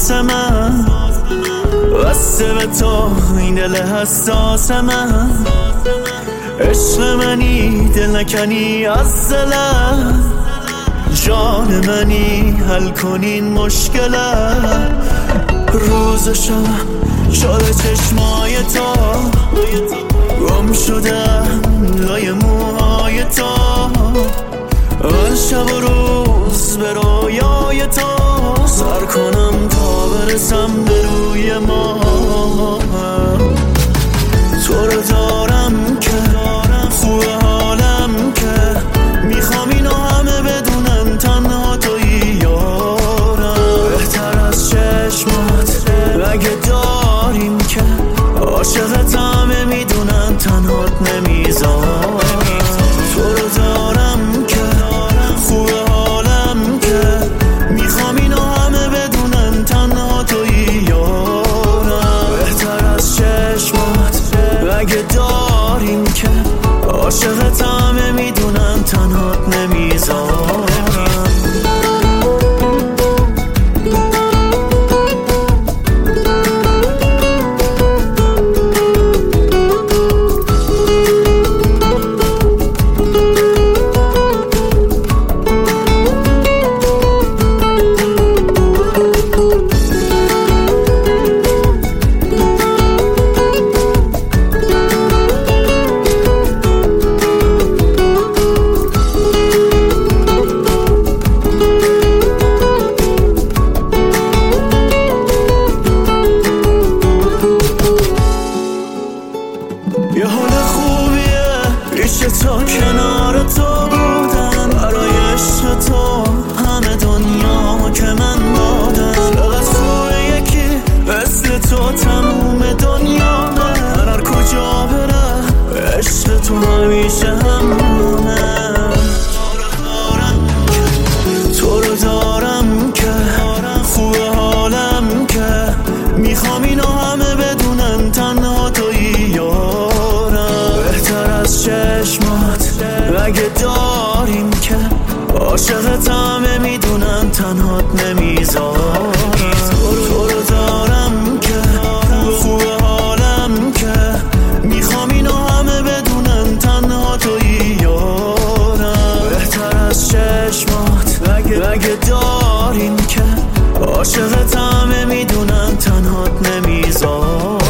احساس من، بسته به تو این دل حساس من. عشق منی دل نکنی از دلم، جان منی حل کنین مشکلم. روز و شب شده چشمای تو، گم شدم لای موهای تو. من شب و روز به رویای تو سر کنم تا برسم به روی ما. تو رو دارم که خوب حالم که میخوام اینو همه بدونن تنها تویی یارم. بهتر از چشمات اگه داریم که عاشقت همه میدونن تنهات نمیذارم. تو رو دارم که خوب حالم که میخوام اینو همه بدونن تنها تویی یارم. بهتر از چشمات اگه داریم که عاشقت همه میدونن تنهات نمیذارم. یه حال خوبیه ریشه تا کنار تو بودن، برای عشق تو همه دنیا که من دادم. چقدر خوبه یکی مثل تو تموم دنیا، من هر کجا برم عشق تو همیشه همونه. تو رو دارم که خوب حالم که میخوام اینو همه بدونن تنها تویی یارم. بهتر از چشمات اگه داریم که عاشقت همه میدونن تنهات نمیذارم. تو رو دارم که خوب حالم که میخوام اینو همه بدونن تنها تویی یارم. بهتر از چشمات اگه داریم که عاشقت همه میدونن تنهات نمیذارم.